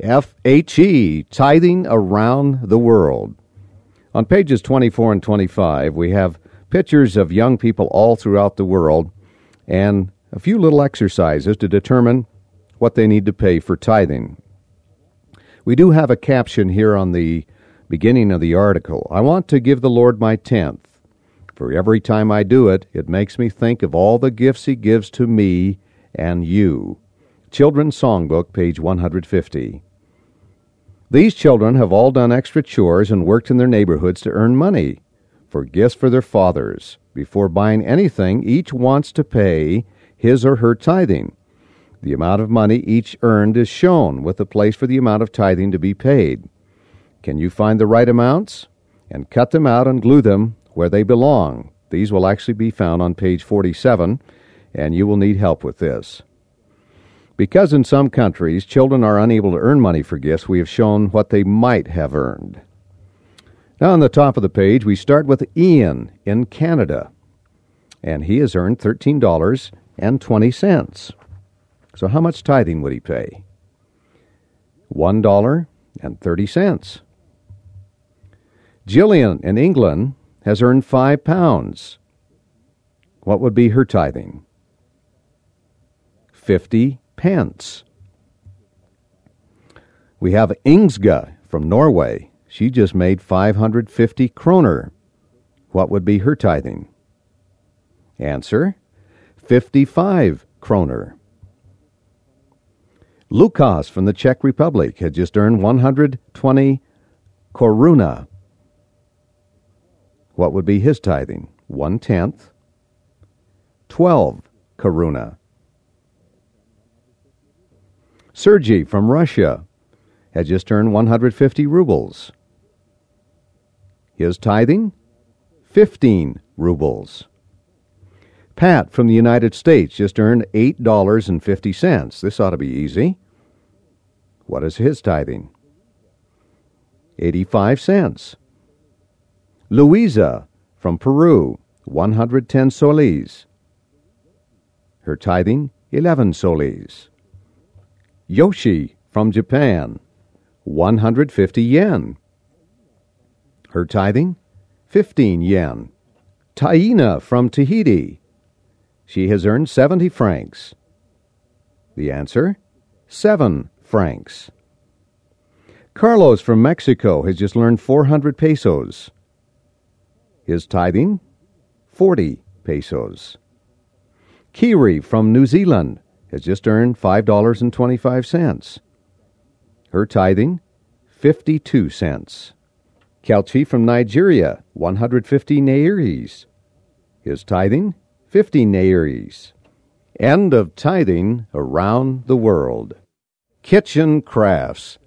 FHE, Tithing Around the World. On pages 24 and 25, we have pictures of young people all throughout the world and a few little exercises to determine what they need to pay for tithing. We do have a caption here on the beginning of the article. I want to give the Lord my tenth. For every time I do it, it makes me think of all the gifts He gives to me and you. Children's Songbook, page 150. These children have all done extra chores and worked in their neighborhoods to earn money for gifts for their fathers. Before buying anything, each wants to pay his or her tithing. The amount of money each earned is shown with a place for the amount of tithing to be paid. Can you find the right amounts? And cut them out and glue them where they belong. These will actually be found on page 47, and you will need help with this. Because in some countries, children are unable to earn money for gifts, we have shown what they might have earned. Now on the top of the page, we start with Ian in Canada, and he has earned $13.20. So how much tithing would he pay? $1.30. Jillian in England has earned £5. What would be her tithing? 50 pence. We have Inga from Norway. She just made 550 kroner. What would be her tithing? Answer, 55 kroner. Lukas from the Czech Republic had just earned 120 koruna. What would be his tithing? 1/10. 12 koruna. Sergei from Russia had just earned 150 rubles. His tithing? 15 rubles. Pat from the United States just earned $8.50. This ought to be easy. What is his tithing? 85 cents. Louisa from Peru, 110 soles. Her tithing, 11 soles. Yoshi from Japan, 150 yen. Her tithing, 15 yen. Taina from Tahiti, she has earned 70 francs. The answer, 7 francs. Carlos from Mexico has just learned 400 pesos. His tithing, 40 pesos. Kiri from New Zealand has just earned $5.25. Her tithing, 52 cents. Kelchi from Nigeria, 150 nairis. His tithing, 50 nairis. End of tithing around the world. Kitchen crafts.